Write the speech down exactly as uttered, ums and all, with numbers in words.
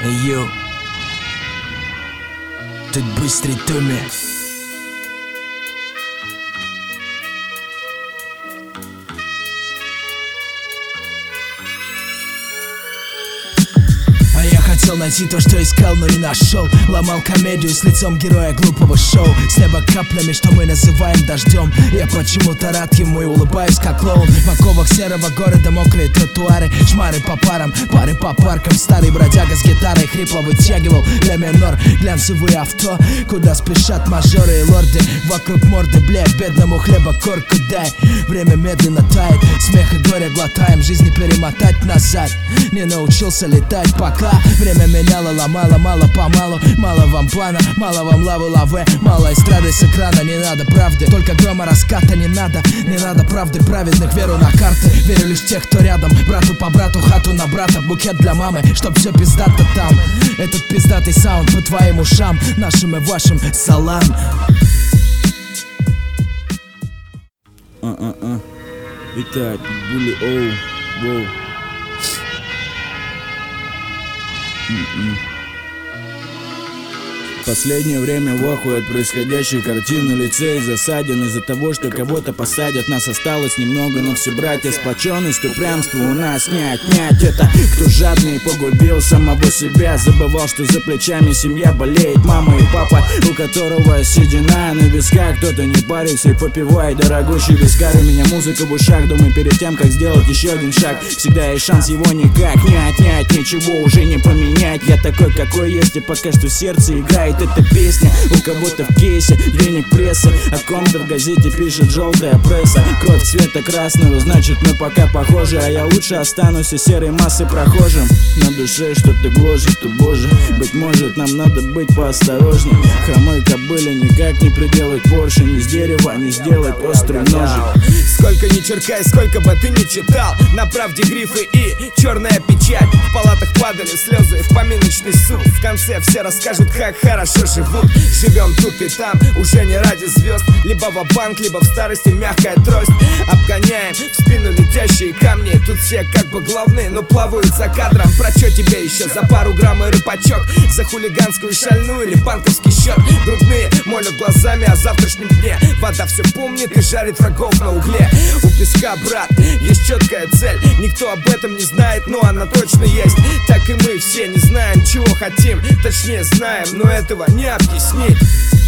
Йоу, тут быстрый Томми. Хотел найти то, что искал, но не нашел. Ломал комедию с лицом героя глупого шоу. С неба каплями, что мы называем дождем. Я почему-то рад ему и улыбаюсь, как клоун. В оковах серого города мокрые тротуары, шмары по парам, пары по паркам. Старый бродяга с гитарой хрипло вытягивал ля минор. Глянцевые авто, куда спешат мажоры и лорды. Вокруг морды, бля, бедному хлеба корку дай. Время медленно тает, смех и горе глотаем. Жизни перемотать назад, не научился летать пока. Время меняло, ломало, мало-помалу. Мало вам плана, мало вам лавы-лаве. Мало эстрады с экрана, не надо правды. Только грома раската не надо. Не надо правды праведных, веру на карты. Верю лишь тех, кто рядом. Брату по брату, хату на брата. Букет для мамы, чтоб все пиздато там. Этот пиздатый саунд по твоим ушам. Нашим и вашим салам. А-а-а. Итак, Булли Оу, воу. В последнее время в ахуе от происходящей картины. Лицей засаден из-за того, что кого-то посадят. Нас осталось немного, но все братья. Сплоченность, упрямство у нас не отнять. Это кто жадный погубил самого себя. Забывал, что за плечами семья болеет. Мама и папа, у которого седина на висках. Кто-то не парится и попивает дорогущий вискарь. У меня музыка в ушах, думаю перед тем, как сделать еще один шаг. Всегда есть шанс, его никак не отнять. Ничего уже не поменять. Я такой, какой есть, и пока что сердце играет. Эта песня у кого-то в кейсе, денег прессы. О ком-то в газете пишет желтая пресса. Кровь цвета красного, значит мы пока похожи. А я лучше останусь и серой массы прохожим. На душе что-то гложет, то боже. Быть может нам надо быть поосторожней. Хромой кобыле никак не приделать поршень. Из дерева не сделать острый ножик. Сколько ни черкай, сколько бы ты ни читал, на правде грифы и черная печать. В палатах падали слезы, в поминочный суд. В конце все расскажут, как хорошо живут. Живем тут и там, уже не ради звезд. Либо ва-банк, либо в старости мягкая трость. Обгоняем в спину летящие камни. Тут все как бы главные, но плавают за кадром. Про чё тебе еще за пару грамм и рыбачок? За хулиганскую шальную или банковский счет? Грудные молят глазами о завтрашнем дне. Вода все помнит и жарит врагов на угле. У песка, брат, есть четкая цель. Никто об этом не знает, но она точно есть. Так и мы все не знаем, чего хотим. Точнее знаем, но этого не объяснить.